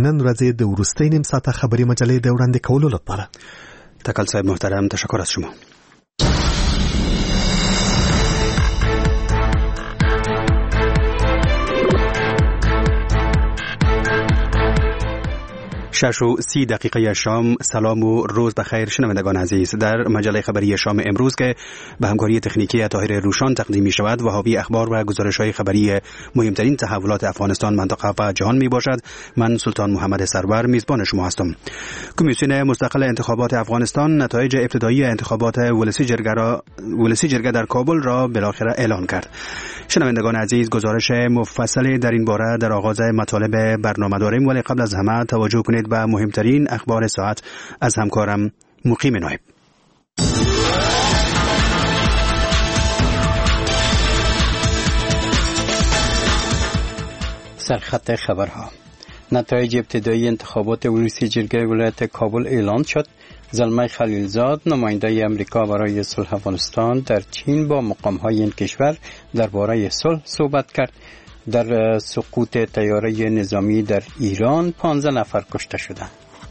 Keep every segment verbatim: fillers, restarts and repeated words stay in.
نن ورځې د وروستۍ نیم ساعته خبري مجلې د وړاندې کولو لپاره. تکل صاحب محترم، تشکر از شما. شش و سی دقیقه شام. سلام و روز بخیر شنوندگان عزیز. در مجله خبری شام امروز که به همکاری تکنیکی طاهر روشان تقدیم می شود و حاوی اخبار و گزارش‌های خبری مهمترین تحولات افغانستان، منطقه و جهان می باشد، من سلطان محمد سرور میزبان شما هستم. کمیسیون مستقل انتخابات افغانستان نتایج ابتدایی انتخابات ولسی جرگه را ولسی جرگه در کابل را بالاخره اعلان کرد. شنوندگان عزیز، گزارش مفصلی در این باره در آغاز مطالب برنامه داریم، ولی قبل از همه توجه کنید به مهمترین اخبار ساعت از همکارم مقیم نایب. سرخط خبرها. نتایج ابتدایی انتخابات ولسی جرگه ولایت کابل اعلان شد. زلمه خلیلزاد، نماینده امریکا برای صلح افغانستان در چین، با مقام‌های این کشور درباره صلح صحبت کرد. در سقوط طیاره نظامی در ایران پانزده نفر کشته شدند.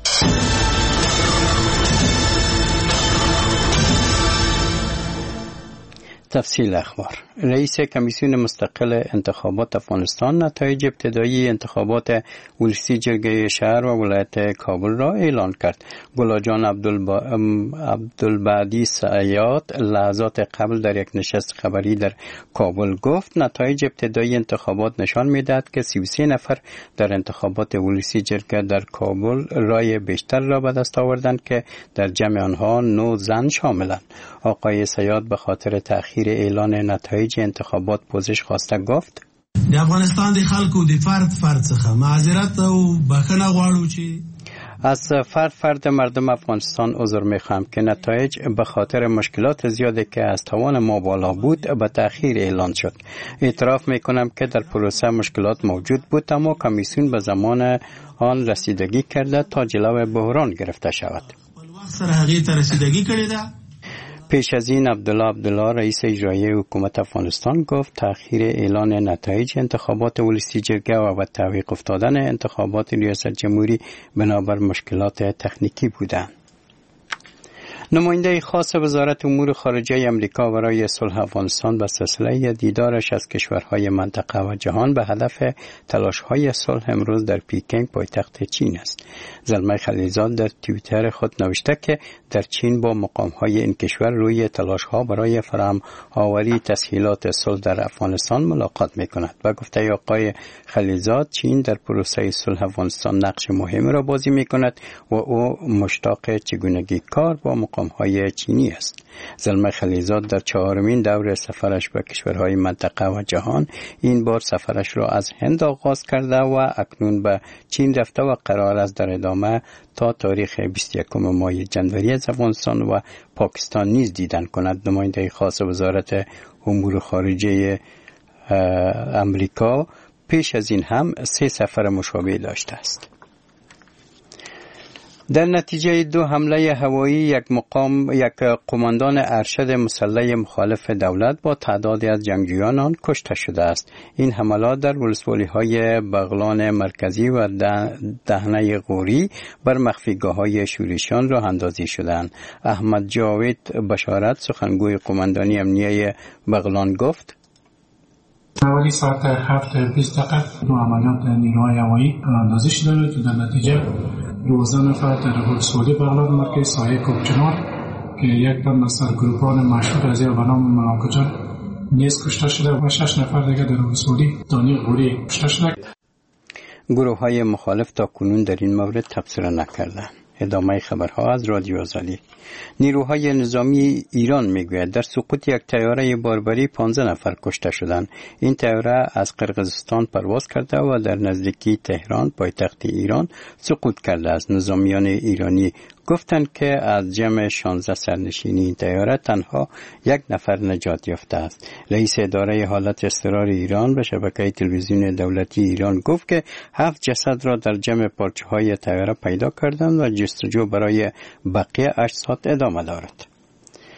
تفصیل اخبار. رئیس کمیسیون مستقل انتخابات افغانستان نتایج ابتدایی انتخابات ولسی جرگه شهر و ولایت کابل را اعلان کرد. گلاجان عبدالب... عبدالبعدی سعیات لحظات قبل در یک نشست خبری در کابل گفت نتایج ابتدایی انتخابات نشان می‌دهد که سی و سه نفر در انتخابات ولسی جرگه در کابل رای بیشتر را به دست آوردند که در جمع آنها نه زن شاملند. آقای سیاد به خاطر تأخیر اعلان نتایج انتخابات پوزش خواسته گفت د افغانستان د خلکو د فرد فرد څخه معذرت او بخښنه غواړو چې از فرد فرد مردم افغانستان عذر میخوام که نتایج به خاطر مشکلات زیادی که از توان ما بالا بود به تأخیر اعلان شد. اعتراف میکنم که در پروسه مشکلات موجود بود، اما کمیسیون به زمان آن رسیدگی کرده تا جلو بحران گرفته شود. سره هغه ته رسیدگی کړې ده. پیش از این عبدالله عبدالله رئیس اجرایی حکومت افغانستان گفت تأخیر اعلان نتایج انتخابات ولسی جرگه و به تعویق افتادن انتخابات ریاست جمهوری بنابر مشکلات تکنیکی بودند. نماینده خاص وزارت امور خارجه امریکا برای صلح افغانستان به سلسله دیدارش از کشورهای منطقه و جهان به هدف تلاش‌های صلح امروز در پیکنگ پایتخت چین است. زلمه خلیلزاد در توییتر خود نوشته که در چین با مقام‌های این کشور روی تلاش‌ها برای فراهم آوری تسهیلات صلح در افغانستان ملاقات می‌کند و گفته آقای خلیلزاد چین در پروسه صلح افغانستان نقش مهمی را بازی می‌کند و او مشتاق چگونگی کار با مقام‌های چینی است. زلمه خلیلزاد در چهارمین دور سفرش به کشورهای منطقه و جهان این بار سفرش را از هند آغاز کرده و اکنون به چین رفته و قرار است در ادامه تا تاریخ بیست و یکم ماه جنوری از افغانستان و پاکستان نیز دیدن کند. نماینده خاص وزارت امور خارجه امریکا پیش از این هم سه سفر مشابه داشته است. در نتیجه دو حمله هوایی یک مقام یک قماندان ارشد مسلح مخالف دولت با تعدادی از جنگجویان آن کشته شده است. این حملات در ولسوالی‌های بغلان مرکزی و دهنه غوری بر مخفیگاه‌های شورشیان راه اندازی شدند. احمد جاوید بشارت سخنگوی قماندانی امنیه بغلان گفت حوالی ساعت هفت بیست دقیقه دو عملیات نیروهای هوایی اندازی شدند که در نتیجه دوازده نفر در ولسوالی بغلان مرکز سایه کوبچنار که یک تن از سرگروهان مشهور از به نام ملاکجان نیز کشته شده و شش نفر دیگر در ولسوالی دانی غوری کشته شده. گروه های مخالف تا کنون در این مورد تبصره نکردند. ادامه خبرها از رادیو آزادی. نیروهای نظامی ایران میگوید در سقوط یک طیاره باربری پانزده نفر کشته شدند. این طیاره از قرقیزستان پرواز کرده و در نزدیکی تهران پایتخت ایران سقوط کرده است. نظامیان ایرانی گفتند که از جمع شانزده سرنشینی این طیاره تنها یک نفر نجات یافته است. رئیس اداره حالت اضطرار ایران به شبکه تلویزیون دولتی ایران گفت که هفت جسد را در جمع پارچه‌های طیاره پیدا کردند و جستجو برای بقیه اجساد ادامه دارد.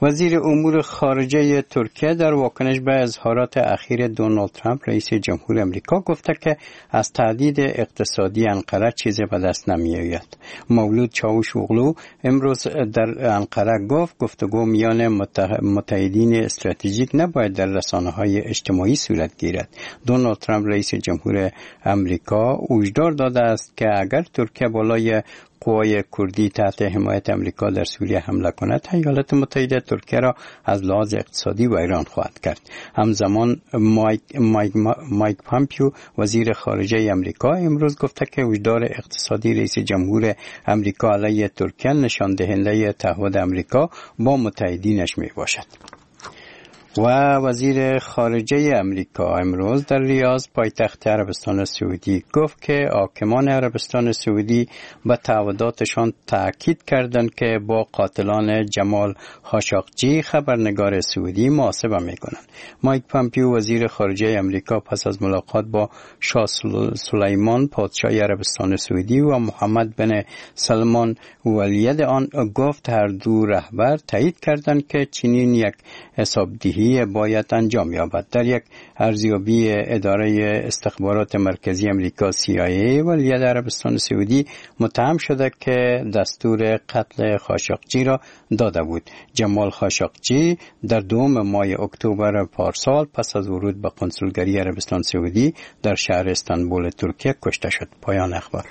وزیر امور خارجه ترکیه در واکنش به اظهارات اخیر دونالد ترامپ رئیس جمهور امریکا گفته که از تهدید اقتصادی انقره چیزی به دست نمی‌آید. مولود چاوشوغلو امروز در انقره گفت گفتگو میان متحدین استراتژیک نباید در رسانه‌های اجتماعی صورت گیرد. دونالد ترامپ رئیس جمهور امریکا هشدار داده است که اگر ترکیه بالای قوای کردی تحت حمایت امریکا در سوریه حمله کند، ایالات متحده ترکیه را از لحاظ اقتصادی ویران خواهد کرد. همزمان مایک, مایک, مایک پامپیو وزیر خارجه امریکا امروز گفته که هشدار اقتصادی رئیس جمهور امریکا علیه ترکیه نشان دهنده تعهد امریکا با متحدینش می باشد. و وزیر خارجه امریکا امروز در ریاض پایتخت عربستان سعودی گفت که حاکمان عربستان سعودی به تعهداتشان تاکید کردند که با قاتلان جمال خاشقجی خبرنگار سعودی محاسبه میکنند. مایک پامپیو وزیر خارجه امریکا پس از ملاقات با شاه سلیمان پادشاه عربستان سعودی و محمد بن سلمان ولید آن گفت هر دو رهبر تایید کردند که چنین یک حسابدهی باید انجام یابد. در یک ارزیابی اداره استخبارات مرکزی امریکا سی آی ای ولید عربستان سعودی متهم شده که دستور قتل خاشقجی را داده بود. جمال خاشقجی در دوم ماه اکتبر پارسال پس از ورود به کنسولگری عربستان سعودی در شهر استانبول ترکیه کشته شد. پایان اخبار.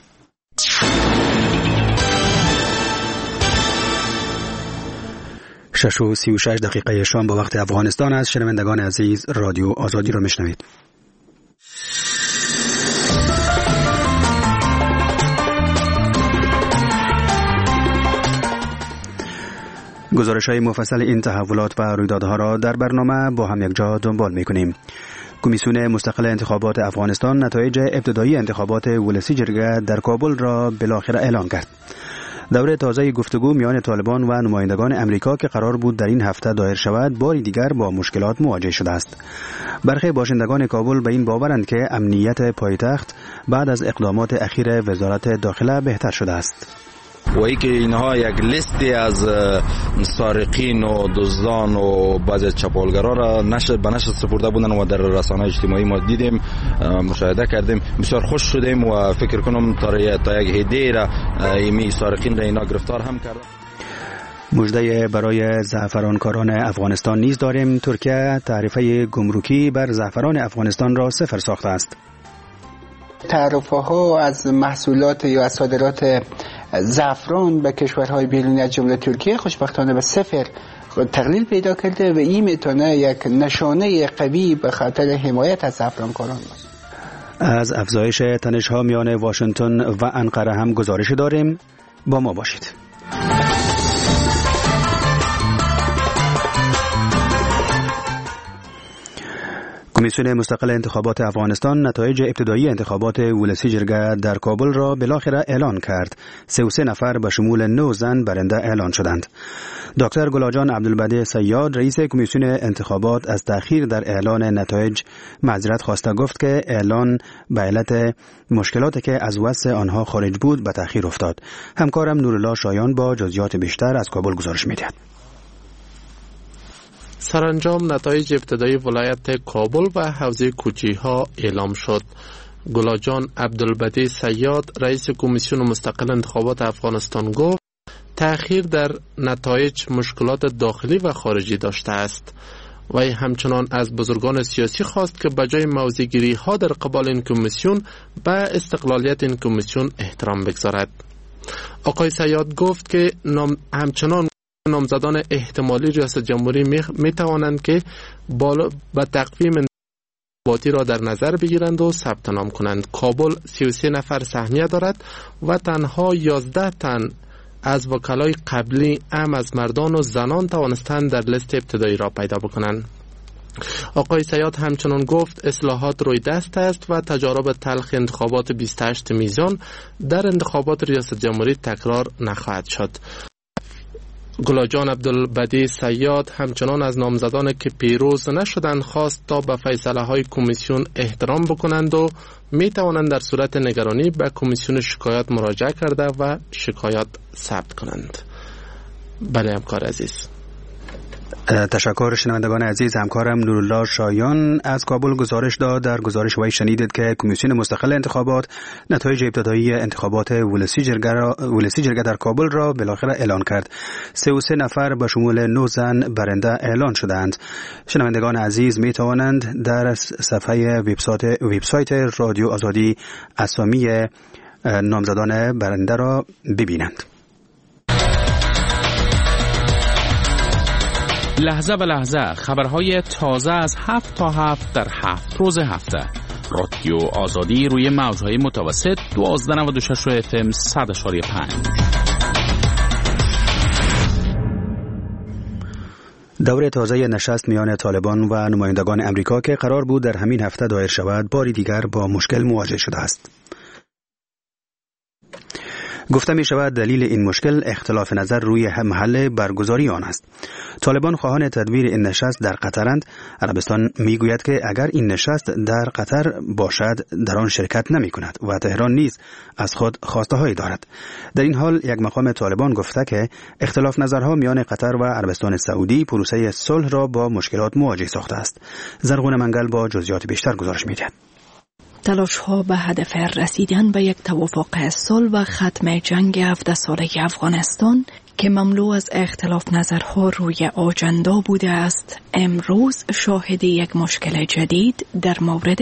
شش و سی و شش دقیقه شام با وقت افغانستان است. شنوندگان عزیز، رادیو آزادی را میشنوید. گزارش‌های مفصل این تحولات و رویدادها را در برنامه با هم یک جا دنبال می‌کنیم. کمیسیون مستقل انتخابات افغانستان نتایج ابتدایی انتخابات ولسی جرگه در کابل را بالاخره اعلام کرد. دوره تازه گفتگو میان طالبان و نمایندگان امریکا که قرار بود در این هفته دایر شود، باری دیگر با مشکلات مواجه شده است. برخی باشندگان کابل به این باورند که امنیت پایتخت بعد از اقدامات اخیر وزارت داخله بهتر شده است. و ای که اینها یک لیستی از سارقین و دزدان و بعضی چپاولگرا را نشر به نشر سپرده بودن و در رسانه‌های اجتماعی ما دیدیم، مشاهده کردیم. بسیار خوش شدیم و فکر کنم تا یک هدیه را ایمی سارقین را اینا گرفتار هم کردن. مژده برای زعفرانکاران افغانستان نیز داریم. ترکیه تعرفه گمرکی بر زعفران افغانستان را صفر ساخته است. تعرفه ها از محصولات یا از صادرات زعفران به کشورهای بیرونی از جمله ترکیه خوشبختانه به صفر تقلیل پیدا کرده و این میتونه یک نشانه قوی به خاطر حمایت از زعفرانکاران باشه. از افزایش تنش‌ها میان واشنگتن و انقره هم گزارش داریم. با ما باشید. کمیسیون مستقل انتخابات افغانستان نتایج ابتدایی انتخابات ولسی جرگه در کابل را بالاخره اعلان کرد. سی و سه نفر به شمول نه زن برنده اعلان شدند. دکتر گلاجان عبدالبدی صیاد رئیس کمیسیون انتخابات از تأخیر در اعلان نتایج معذرت خواسته، گفت که اعلان به علت مشکلاتی که از وسع آنها خارج بود به تأخیر افتاد. همکارم نورالله شایان با جزئیات بیشتر از کابل گزارش می‌دهد. سرانجام نتایج ابتدایی ولایت کابل و حوزه کوچی‌ها اعلام شد. گلاجان عبدالبدی صیاد رئیس کمیسیون مستقل انتخابات افغانستان گفت تأخیر در نتایج مشکلات داخلی و خارجی داشته است. وی همچنان از بزرگان سیاسی خواست که بجای موضع‌گیری ها در قبال این کمیسیون به استقلالیت این کمیسیون احترام بگذارد. آقای صیاد گفت که نام همچنان نامزدان احتمالی ریاست جمهوری می, می توانند که بالا به تقویم انتخاباتی را در نظر بگیرند و ثبت نام کنند. کابل سی و سه نفر سهمیه دارد و تنها یازده تن از وکلای قبلی ام از مردان و زنان توانستند در لیست ابتدایی را پیدا بکنند. آقای صیاد همچنان گفت اصلاحات روی دست است و تجارب تلخ انتخابات بیست و هشت میزان در انتخابات ریاست جمهوری تکرار نخواهد شد. گلاجان عبدالبدی صیاد همچنان از نامزدان که پیروز نشدند خواست تا به فیصله های کمیسیون احترام بکنند و می توانند در صورت نگرانی به کمیسیون شکایات مراجعه کرده و شکایات ثبت کنند. بله همکار عزیز. تشکر. شنوندگان عزیز، همکارم نورالله شایان از کابل گزارش داد. در گزارش وی شنیدید که کمیسیون مستقل انتخابات نتایج ابتدایی انتخابات ولسی جرگه, را ولسی جرگه در کابل را بالاخره اعلان کرد. سه و سه نفر به شمول نه زن برنده اعلان شدند. شنوندگان عزیز می توانند در صفحه وبسایت وبسایت رادیو آزادی اسامی نامزدان برنده را ببینند. لحظه به لحظه خبرهای تازه از هفت تا هفت در هفت روز هفته. رادیو آزادی روی موجهای متوسط دوازده نود و شش اف ام صد اشاری پنج. دور تازه نشست میان طالبان و نمایندگان امریکا که قرار بود در همین هفته دایر شود، باری دیگر با مشکل مواجه شده است. گفته می شود دلیل این مشکل اختلاف نظر روی محل برگزاری آن است. طالبان خواهان تدبیر این نشست در قطرند. عربستان می گوید که اگر این نشست در قطر باشد در آن شرکت نمی کند و تهران نیز از خود خواسته هایی دارد. در این حال یک مقام طالبان گفته که اختلاف نظرها میان قطر و عربستان سعودی پروسه صلح را با مشکلات مواجه ساخته است. زرغون منگل با جزئیات بیشتر گزارش می دهد. تلاش‌ها به هدف رسیدن به یک توافق صلح و ختم جنگ هفده ساله افغانستان که مملو از اختلاف نظرها روی آجندا بوده است، امروز شاهد یک مشکل جدید در مورد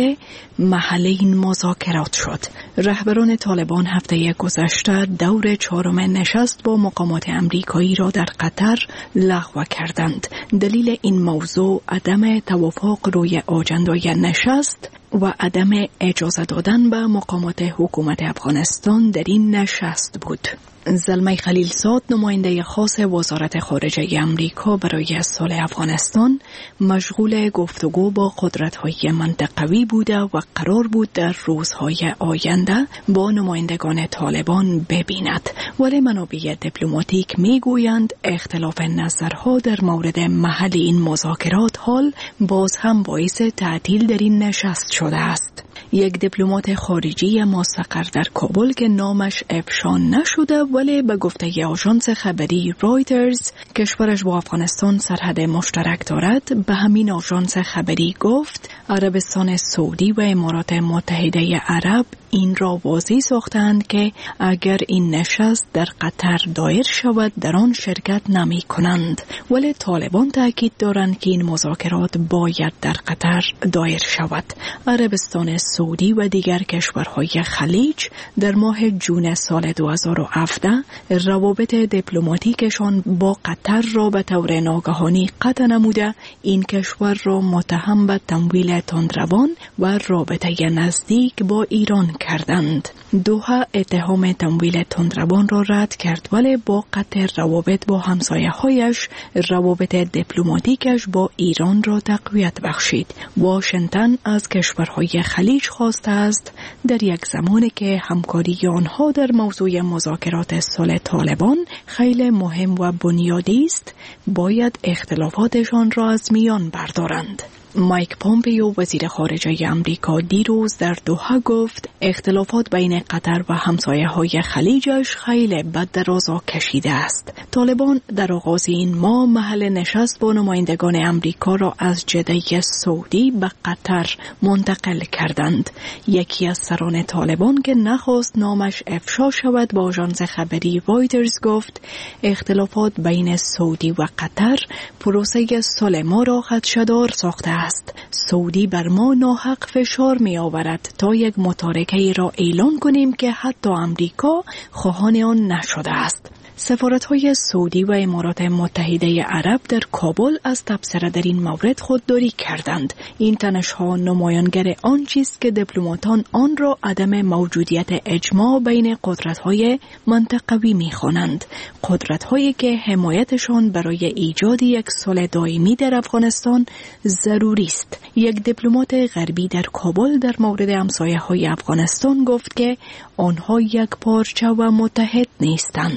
محل این مذاکرات شد. رهبران طالبان هفته گذشته دور چهارم نشست با مقامات امریکایی را در قطر لغو کردند. دلیل این موضوع عدم توافق روی آجندای نشست و عدم اجازه دادن به مقامات حکومت افغانستان در این نشست بود. زلمه خلیلزاد، نماینده خاص وزارت خارجه امریکا برای صلح افغانستان، مشغول گفتگو با قدرت‌های منطقوی بوده و قرار بود در روزهای آینده با نمایندگان طالبان ببیند. ولی منابع دیپلماتیک میگویند اختلاف نظرها در مورد محل این مذاکرات حال باز هم باعث تعطیل در این نشست شده است. یک دیپلمات خارجی مستقر در کابل که نامش افشا نشده ولی به گفته آژانس خبری رایترز کشورش با افغانستان سرحد مشترک دارد، به همین آژانس خبری گفت عربستان سعودی و امارات متحده عرب این را واضح ساختند که اگر این نشست در قطر دایر شود در آن شرکت نمی کنند. ولی طالبان تاکید دارند که این مذاکرات باید در قطر دایر شود. عربستان سعودی و دیگر کشورهای خلیج در ماه جون سال دو هزار و هفده روابط دیپلماتیکشان با قطر را به طور ناگهانی قطع نموده این کشور را متهم به تمویل تندروان و رابطه نزدیک با ایران کردند. دوحه اتهام تمویل تندروان را رد کرد ولی با قطع روابط با همسایه‌هایش روابط دیپلماتیکش با ایران را تقویت بخشید. واشنگتن از کشورهای خلیج خواسته است در یک زمانی که همکاری آنها در موضوع مذاکرات صلح طالبان خیلی مهم و بنیادی است، باید اختلافاتشان را از میان بردارند. مایک پومپیو وزیر خارجه امریکا دیروز در دوحه گفت اختلافات بین قطر و همسایه‌های خلیجش خیلی به درازا کشیده است. طالبان در آغاز این ماه محل نشست با نمایندگان امریکا را از جده سعودی به قطر منتقل کردند. یکی از سران طالبان که نخواست نامش افشا شود با آژانس خبری رایترز گفت اختلافات بین سعودی و قطر پروسه صلح ما را خدشه‌دار ساخته است. سعودی بر ما ناحق فشار می آورد تا یک متارکه را اعلان کنیم که حتی امریکا خواهان آن نشده است. سفارت‌های سعودی و امارات متحده عرب در کابل از تبصره در این مورد خودداری کردند. این تنش‌ها نمایانگر آن چیست که دیپلماتان آن را عدم موجودیت اجماع بین قدرت‌های منطقوی می‌خوانند. قدرت‌هایی که حمایتشان برای ایجاد یک صلح دائمی در افغانستان ضروری است. یک دیپلمات غربی در کابل در مورد همسایه‌های افغانستان گفت که آنها یک پارچه و متحد نیستند.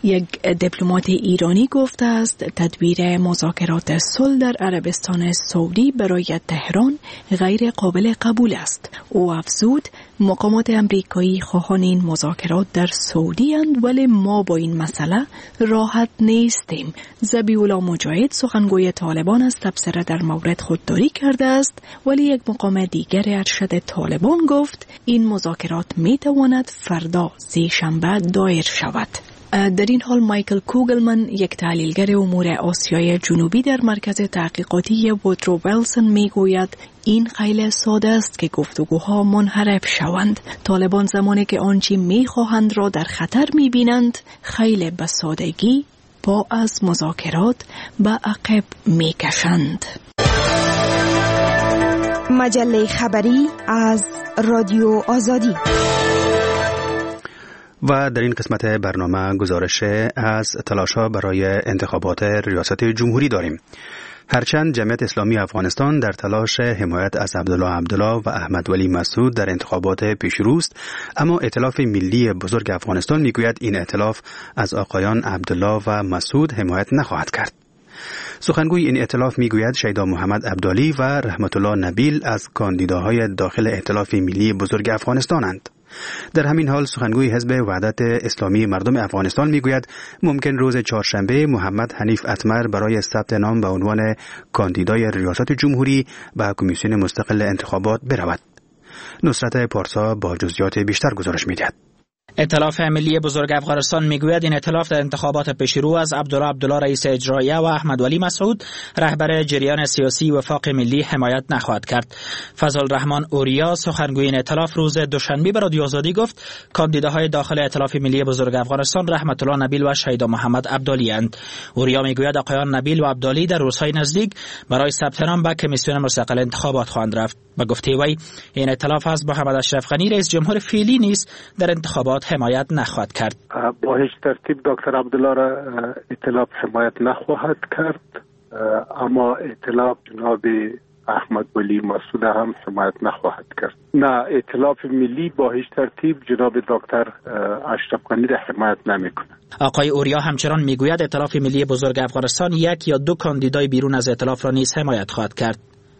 یک دیپلمات ایرانی گفته است تدبیر مذاکرات صلح در عربستان سعودی برای تهران غیر قابل قبول است. او افزود مقامات امریکایی خواهان این مذاکرات در سعودی اند، ولی ما با این مسئله راحت نیستیم. ذبیح الله مجاهد سخنگوی طالبان از تبصره در مورد خودداری کرده است، ولی یک مقام دیگر ارشد طالبان گفت این مذاکرات می تواند فردا سه شنبه دایر شود. در این حال مایکل کوگلمن، یک تحلیلگر امور آسیای جنوبی در مرکز تحقیقاتی وودرو ویلسون، میگوید این خیلی ساده است که گفتگوها منحرف شوند. طالبان زمانی که آنچه میخواهند را در خطر میبینند خیلی به سادگی پا از مذاکرات به عقب میکشند. مجله خبری از رادیو آزادی. و در این قسمت برنامه گزارش از تلاش‌ها برای انتخابات ریاست جمهوری داریم. هرچند جمعیت اسلامی افغانستان در تلاش حمایت از عبدالله عبدالله و احمد ولی مسعود در انتخابات پیشروست، اما ائتلاف ملی بزرگ افغانستان میگوید این ائتلاف از آقایان عبدالله و مسعود حمایت نخواهد کرد. سخنگوی این ائتلاف میگوید شیدا محمد عبدالی و رحمت الله نبیل از کاندیداهای داخل ائتلاف ملی بزرگ افغانستانند. در همین حال سخنگوی حزب وحدت اسلامی مردم افغانستان میگوید ممکن روز چهارشنبه محمد حنیف اتمر برای ثبت نام به عنوان کاندیدای ریاست جمهوری به کمیسیون مستقل انتخابات برود. نصرت پارسا با جزئیات بیشتر گزارش میدهد. ائتلاف ملی بزرگ افغانستان میگوید این ائتلاف در انتخابات پیشرو از عبدالله عبدالله رئیس اجراییه و احمد ولی مسعود رهبر جریان سیاسی وفاق ملی حمایت نخواهد کرد. فضل الرحمن اوریا سخنگوی این ائتلاف روز دوشنبه به رادیو آزادی گفت کاندیداهای داخل ائتلاف ملی بزرگ افغانستان رحمت الله نبیل و شیدا محمد عبدالی اند. اوریا میگوید آقایان نبیل و عبدالی در روزهای نزدیک برای ثبت نام به کمیسیون مستقل انتخابات خواهند رفت. به گفته وی این ائتلاف از محمد اشرف غنی رئیس جمهور فعلی نیز در انتخابات حمایت نخواهد کرد. با هیچ ترتیب دکتر عبدالله را ائتلاف حمایت نخواهد کرد، اما ائتلاف جناب احمد ولی مسعود هم حمایت نخواهد کرد. نه، ائتلاف ملی با هیچ ترتیب جناب دکتر اشرف غنی را حمایت نمی‌کند. آقای اوریا همچنان میگوید ائتلاف ملی بزرگ افغانستان یک یا دو کاندیدای بیرون از ائتلاف را نیز حمایت خواهد کرد.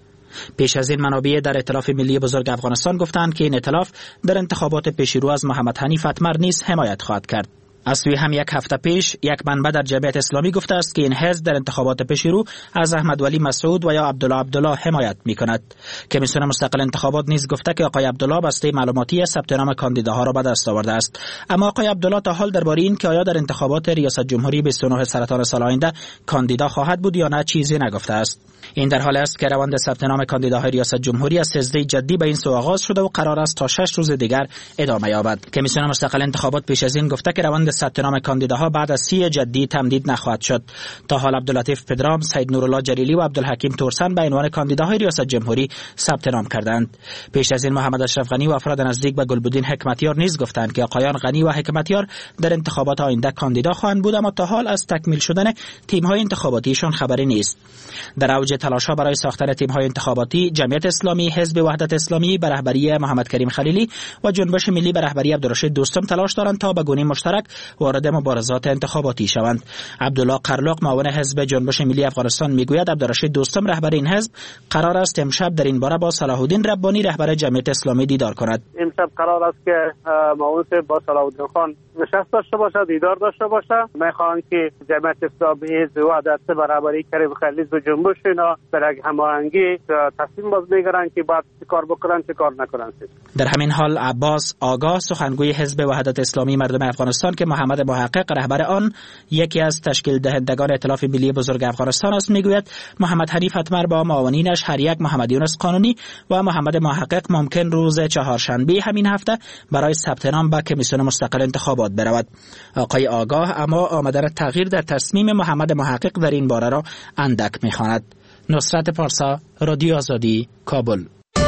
پیش از این منابع در ائتلاف ملی بزرگ افغانستان گفتند که این ائتلاف در انتخابات پیشرو از محمد حنیف اتمر نیز حمایت خواهد کرد. از سوی هم یک هفته پیش یک منبع در جمعیت اسلامی گفته است که این حزب در انتخابات پیشرو از احمد ولی مسعود و یا عبدالله عبدالله حمایت می‌کند. کمیسیون مستقل انتخابات نیز گفته که آقای عبدالله بسته معلوماتی ثبت نام کاندیداها را به دست آورده است، اما آقای عبدالله تا حال درباره این که آیا در انتخابات ریاست جمهوری بیست و نه سرطان سال آینده کاندیدا خواهد بود یا نه چیزی نگفته است. این در حالی است که روند ثبت نام کاندیداهای ریاست جمهوری از سیزده جدی به این سو آغاز شده و قرار است تا شش روز دیگر ادامه یابد. کمیسیون مستقل انتخابات پیش از این گفته که روند ثبت نام کاندیداها بعد از سی جدی تمدید نخواهد شد. تا حال عبداللطیف پدرام، سید نورالله جلیلی و عبدالحکیم تورسن به عنوان کاندیداهای ریاست جمهوری ثبت نام کردند. پیش از این محمد اشرف غنی و افراد نزدیک به گلبدین حکمتیار نیز گفتند که آقایان غنی و حکمتیار در انتخابات آینده کاندیدا خواهند بود، اما تا حال از تکمیل شدن تیم‌های انتخاباتیشان خبری نیست. در اوج تلاش‌ها برای ساختن تیم‌های انتخاباتی، جمعیت اسلامی، حزب وحدت اسلامی به رهبری محمد کریم خلیلی و جنبش ملی به رهبری عبدالرشید دوستم تلاش دارند تا به گونه مشترک وارد مبارزات انتخاباتی شوند. عبدالله قرلق معاون حزب جنبش ملی افغانستان میگوید عبدالرشید دوستم رهبر این حزب قرار است امشب در این باره با صلاح الدین ربانی رهبر جمعیت اسلامی دیدار کند. امشب قرار است که معاون با صلاح الدین خان نشست داشته باشه، دیدار داشته باشه. میخوان که جمعیت اسلامی حزب وحدت به رهبری کریم خلیلی و جنبش اینا در یک هماهنگی تصمیم باز میگیرن که بعد چه کار بکنن چه کار نکنن. در همین حال عباس آگاه سخنگوی حزب وحدت اسلامی مردم افغانستان که محمد محقق رهبر آن یکی از تشکیل دهندگان ائتلاف ملی بزرگ افغانستان است میگوید محمد حنیف اتمر با معاونینش هر یک محمد یونس قانونی و محمد محقق ممکن روز چهارشنبه همین هفته برای ثبت نام به کمیسیون مستقل انتخابات برود. آقای آگاه اما آمدن تغییر در تصمیم محمد محقق در این باره را اندک میخواند. نصرت پارسا، رادیو آزادی، کابل.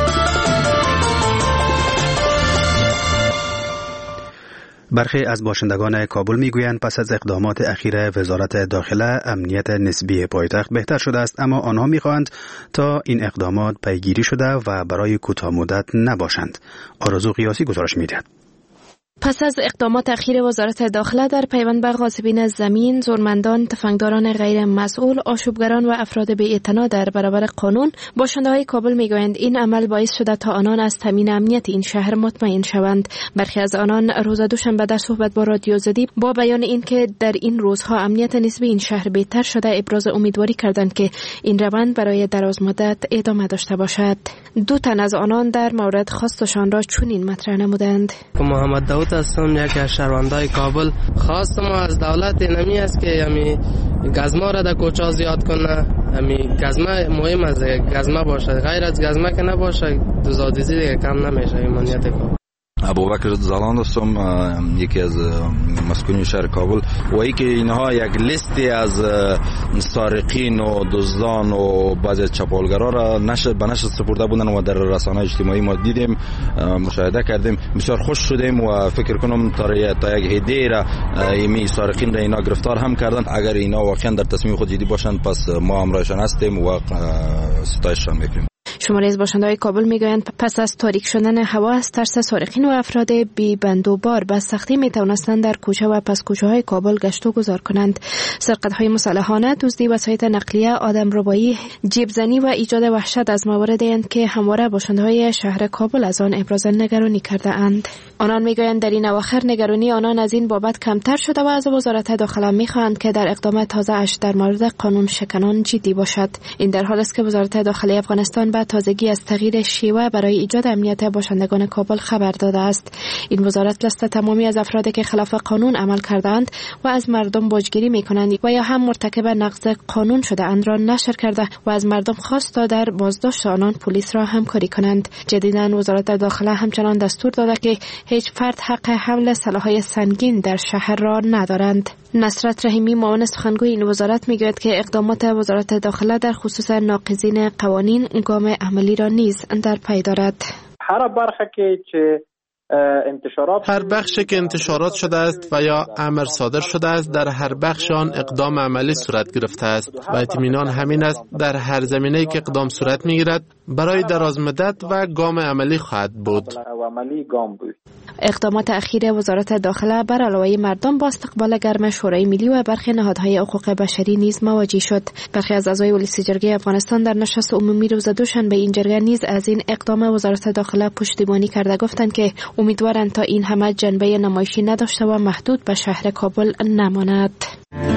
برخی از باشندگان کابل میگویند پس از اقدامات اخیر وزارت داخله امنیت نسبی پایتخت بهتر شده است، اما آنها میخواهند تا این اقدامات پیگیری شده و برای کوتاه مدت نباشند. آرزو قیاسی گزارش میدهد. پس از اقدامات اخیر وزارت داخله در پیوند به غاصبین زمین، زورمندان، تفنگداران غیر مسئول، آشوبگران و افراد بی‌اعتنا در برابر قانون، باشنده‌های کابل میگویند این عمل باعث شده تا آنان از تامین امنیت این شهر مطمئن شوند. برخی از آنان روز دوشنبه در صحبت با رادیو آزادی با بیان اینکه در این روزها امنیت نسبی این شهر بهتر شده، ابراز امیدواری کردند که این روند برای دراز مدت ادامه داشته باشد. دو تن از آنان در مورد خواستشان را چنین مطرح نمودند: محمد داوود هستم، یکی از شهروندای کابل. خواست ما از دولت نمی است که یعنی گزما را در کوچه زیاد کنه. یعنی گزما مهم است، گزما باشه، غیر از گزما که نباشه دوزادیزی دیگه کم نمیشه امنیت کابل. ابوبکر زلان هستم، یکی از مسکونی شهر کابل. و اینکه اینها یک لیستی از سارقین و دزدان و بعضی چپاولگرا را نشر به نشر سپرده بودن و در رسانه‌های اجتماعی ما دیدیم، مشاهده کردیم. بسیار خوش شدیم و فکر کنم تا یک هدیه را ایمی سارقین را اینا گرفتار هم کردن. اگر اینا واقعا در تصمیم خود جدی باشند پس ما همراهشان هستیم و ستایششان میکنیم. شماری از باشنده‌های کابل میگویند پس از تاریک شدن هوا از ترس سارقین و افراد بی بند و بار به سختی میتوانستند در کوچه و پس کوچه های کابل گشت و گذار کنند. سرقت‌های مسلحانه، دزدی وسایط نقلیه، آدمربایی، جیبزنی و ایجاد وحشت از مواردی اند که همواره باشنده‌های شهر کابل از آن ابراز نگرانی کرده اند. آنان میگویند در این اواخر نگرانی آنان از این بابت کمتر شده و از وزارت داخله میخواهند که در اقدام تازه‌اش در مورد قانون شکنان جدی باشد. این در حالی است که وزارت داخله افغانستان به تازگی از تغییر شیوه برای ایجاد امنیت باشندگان کابل خبر داده است. این وزارت لیست تمامی از افرادی که خلاف قانون عمل کردند و از مردم باجگیری میکنند و یا هم مرتکب نقض قانون شده اند را نشر کرده و از مردم خواست تا در بازداشت آنان پلیس را همکاری کنند. جدیداً وزارت داخله همچنان دستور داده که هیچ فرد حق حمل سلاح‌های سنگین در شهر را ندارند. نصرت رحیمی، معاون سخنگوی این وزارت، میگوید که اقدامات وزارت داخله در خصوص ناقضین قوانین گام عملی را نیز در پی دارد. هر برخه که انتشارات هر بخشی که انتشارات شده است و یا امر صادر شده است در هر بخش آن اقدام عملی صورت گرفته است و اطمینان همین است در هر زمینه‌ای که اقدام صورت میگیرد برای دراز مدت و گام عملی خواهد بود. اقدامات اخیر وزارت داخله بر علاوه مردم با استقبال گرم شورای ملی و برخی نهادهای حقوق بشری نیز مواجه شد. برخی از اعضای ولسی جرگه افغانستان در نشست عمومی روز دوشنبه این جرگه نیز از این اقدام وزارت داخله پشتیبانی کرده گفتند که امیدوارند تا این همه جنبه نمایشی نداشته و محدود به شهر کابل نماند.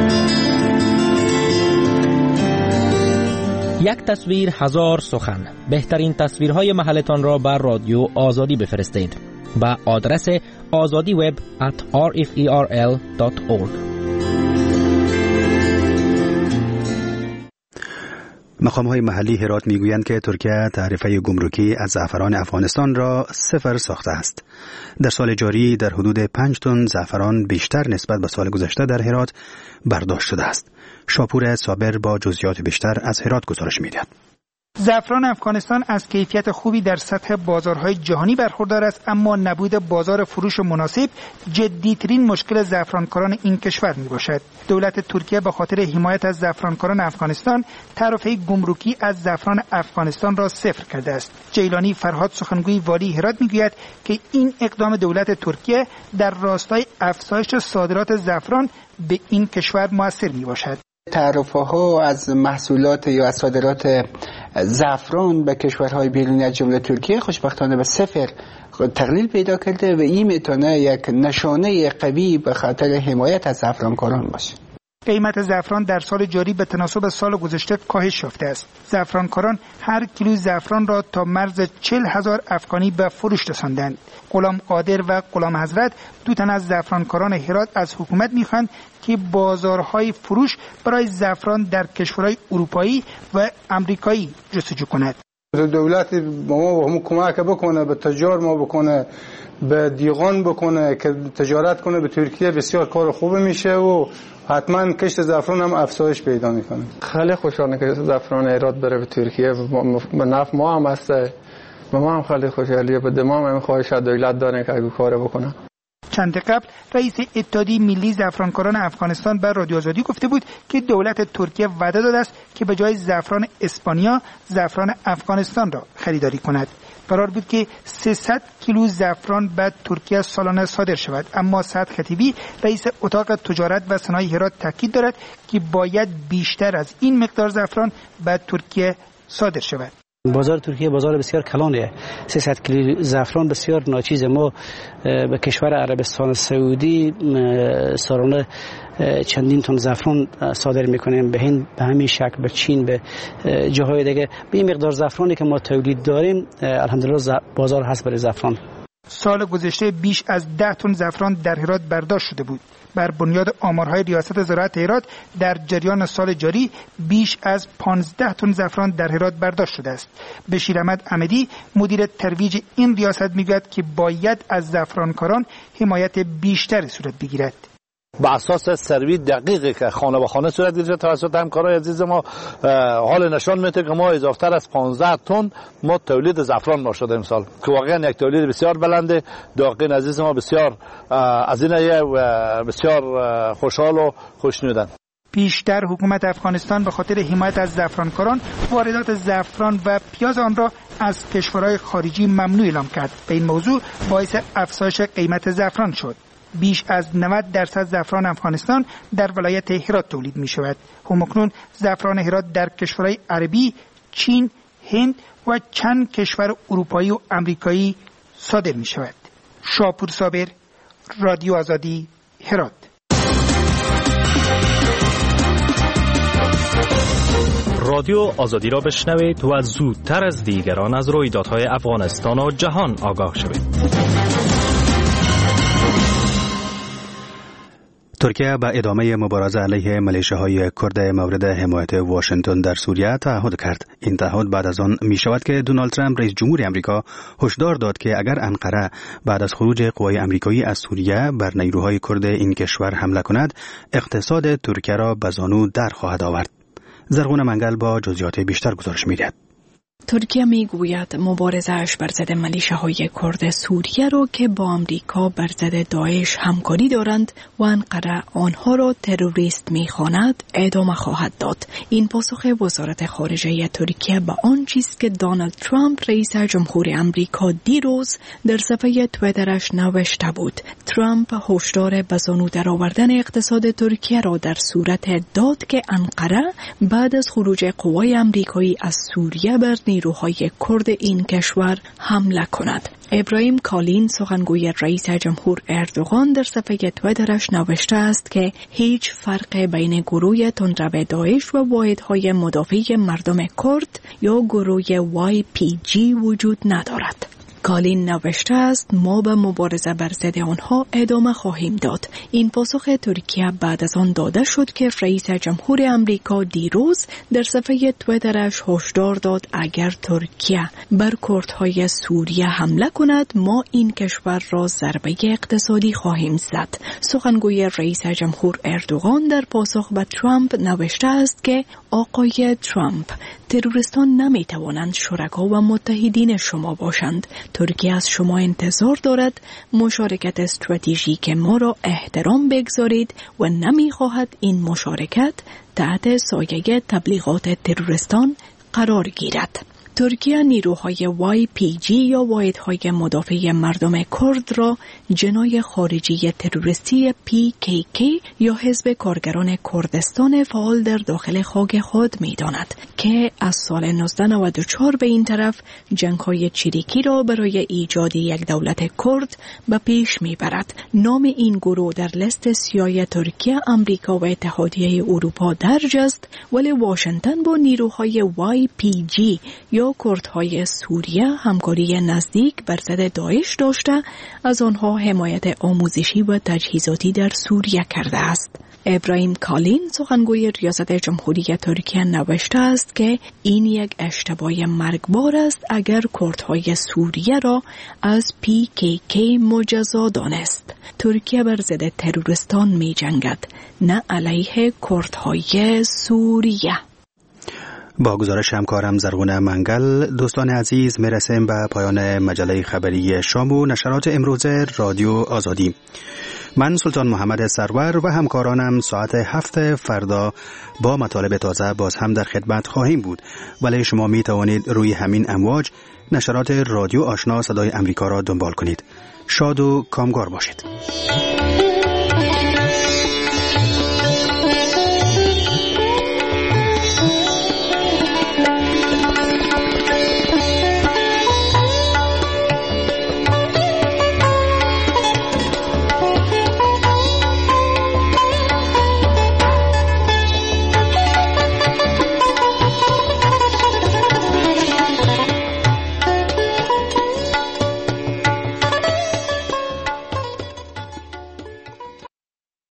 یک تصویر هزار سخن. بهترین تصویرهای محلتان را بر رادیو آزادی بفرستید با آدرس آزادی وب ات آر اف ای آر ال دات اورگ. مقام‌های محلی هرات میگویند که ترکیه تعرفه گمرکی از زعفران افغانستان را صفر ساخته است. در سال جاری در حدود پنج تن زعفران بیشتر نسبت به سال گذشته در هرات برداشت شده است. شاپور صابر با جزئیات بیشتر از هرات گزارش می‌دهد. زعفران افغانستان از کیفیت خوبی در سطح بازارهای جهانی برخوردار است، اما نبود بازار فروش مناسب جدی‌ترین مشکل زعفرانکاران این کشور میباشد. دولت ترکیه به خاطر حمایت از زعفرانکاران افغانستان تعرفه گمرکی از زعفران افغانستان را صفر کرده است. جیلانی فرهاد، سخنگوی والی هرات، میگوید که این اقدام دولت ترکیه در راستای افزایش صادرات زعفران به این کشور مؤثر میباشد. تعرفه ها از محصولات یا از صادرات زعفران به کشورهای بیرونی از جمله ترکیه خوشبختانه به صفر تقلیل پیدا کرده و این میتونه یک نشانه قوی به خاطر حمایت از زعفرانکاران باشه. قیمت زعفران در سال جاری به تناسب سال گذشته کاهش یافته است. زعفرانکاران هر کیلو زعفران را تا مرز چهل هزار افغانی به فروش رساندند. غلام قادر و غلام حضرت، دو تن از زعفرانکاران هرات، از حکومت میخواهند که بازارهای فروش برای زعفران در کشورهای اروپایی و امریکایی جستجو کند. دولت ما هم کمک بکنه، به تجار ما بکنه، به دیغان بکنه که تجارت کنه به ترکیه، بسیار کار خوب میشه و حتما کشت زعفران هم افزایش پیدا میکنه. خیلی خوشحالم که زعفران هرات بره به ترکیه، به نفع ما هم هست، به ما هم خیلی خوشحالیه، به دمام هم خواهش دولت داره که اگه کار بکنه. چند قبل رئیس اتحادیه ملی زعفرانکاران افغانستان بر رادیو آزادی گفته بود که دولت ترکیه وعده داده است که به جای زعفران اسپانیا زعفران افغانستان را خریداری کند. قرار بود که سیصد کیلو زعفران به ترکیه سالانه صادر شود، اما سعد خطیبی رئیس اتاق تجارت و صنایع هرات تاکید دارد که باید بیشتر از این مقدار زعفران به ترکیه صادر شود. بازار ترکیه بازار بسیار کلانه. سیصد کیلو زعفران بسیار ناچیز. ما به کشور عربستان سعودی سالانه چندین تن زعفران صادر میکنیم، به هند به همین شکل، به چین، به جاهای دیگه. به این مقدار زعفرانی که ما تولید داریم الحمدلله بازار هست برای زعفران. سال گذشته بیش از ده تن زعفران در هرات برداشت شده بود. بر بنیاد آمارهای ریاست زراعت هرات در جریان سال جاری بیش از پانزده تن زعفران در هرات برداشت شده است. بشیر احمد احمدی مدیر ترویج این ریاست میگوید که باید از زعفرانکاران حمایت بیشتری صورت بگیرد. با اساس سروی دقیقی که خانه به خانه صورت گرفته توسط همکارای عزیز ما، حال نشان میده که ما اضافتر از پانزده تن ما تولید زعفران ما شده امسال که واقعا یک تولید بسیار بلنده. داغین عزیز ما بسیار از اینه و بسیار خوشحال و خوشنودند. پیشتر حکومت افغانستان به خاطر حمایت از زعفرانکاران واردات زعفران و پیاز آن را از کشورهای خارجی ممنوع اعلام کرد. به این موضوع باعث افزایش قیمت زعفران شد. بیش از نود درصد زعفران افغانستان در ولایت هرات تولید می شود. همکنون زعفران هرات در کشورهای عربی، چین، هند و چند کشور اروپایی و امریکایی صادر می شود. شاپور صابر، رادیو آزادی، هرات. رادیو آزادی را بشنوید و زودتر از دیگران از رویدادهای افغانستان و جهان آگاه شوید. ترکیه به ادامه مبارزه علیه ملیشه‌های کرد مورد حمایت واشنگتن در سوریه تعهد کرد. این تعهد بعد از آن می شود که دونالد ترامپ رئیس جمهور آمریکا هشدار داد که اگر انقره بعد از خروج قوای آمریکایی از سوریه بر نیروهای کرد این کشور حمله کند، اقتصاد ترکیه را به زانو در خواهد آورد. زرغون منگل با جزئیات بیشتر گزارش می‌دهد. ترکیه میگوید مبارزه‌اش بر ضد ملیشه‌های کرد سوریه را که با آمریکا بر ضد داعش همکاری دارند و انقره آنها را تروریست می‌خواند ادامه خواهد داد. این پاسخ وزارت خارجه ترکیه به آن چیز که دونالد ترامپ رئیس جمهور آمریکا دیروز در صفحه توییترش نوشته بود. ترامپ هشدار به زانو درآوردن اقتصاد ترکیه را در صورت داد که انقره بعد از خروج قوای آمریکایی از سوریه بر نیروهای کرد این کشور حمله کند. ابراهیم کالین سخنگوی رئیس جمهور اردوغان در صفحه توییترش نوشته است که هیچ فرق بین گروه تندرو داعش و واحدهای مدافع مردم کرد یا گروه وای پی جی وجود ندارد. کالین نوشته است ما به مبارزه بر ضد آنها ادامه خواهیم داد. این پاسخ ترکیه بعد از آن داده شد که رئیس جمهور آمریکا دیروز در صفحه توییترش هشدار داد اگر ترکیه بر کردهای سوریه حمله کند ما این کشور را ضربه اقتصادی خواهیم زد. سخنگوی رئیس جمهور اردوغان در پاسخ به ترامپ نوشته است که آقای ترامپ تروریستان نمی توانند شرکا و متحدین شما باشند. ترکیه از شما انتظار دارد مشارکت استراتژیک ما را احترام بگذارید و نمی خواهد این مشارکت تحت سایه تبلیغات تروریستان قرار گیرد. ترکیه نیروهای وای پی جی یا واحدهای مدافع مردم کرد را جناح خارجی تروریستی پی کی کی یا حزب کارگران کردستان فعال در داخل خاک خود می داند که از سال نوزده نود و چهار به این طرف جنگ‌های چریکی را برای ایجاد یک دولت کرد به پیش می برد. نام این گروه در لیست سیاه ترکیه، آمریکا و اتحادیه اروپا درج است، ولی واشنگتن با نیروهای وای پی جی یا کردهای سوریه همکاری نزدیک بر ضد داعش داشته از آنها حمایت آموزشی و تجهیزاتی در سوریه کرده است. ابراهیم کالین سخنگوی ریاست جمهوری ترکیه نوشته است که این یک اشتباه مرگبار است اگر کردهای سوریه را از پی کی کی مجزا دانست. ترکیه بر ضد تروریستان می جنگد، نه علیه کردهای سوریه. با گزارش همکارم زرغونه منگل دوستان عزیز میرسیم به پایان مجله خبری شام و نشرات امروز رادیو آزادی. من سلطان محمد سرور و همکارانم ساعت هفت فردا با مطالب تازه باز هم در خدمت خواهیم بود، ولی شما می توانید روی همین امواج نشرات رادیو آشنا صدای امریکا را دنبال کنید. شاد و کامگار باشید.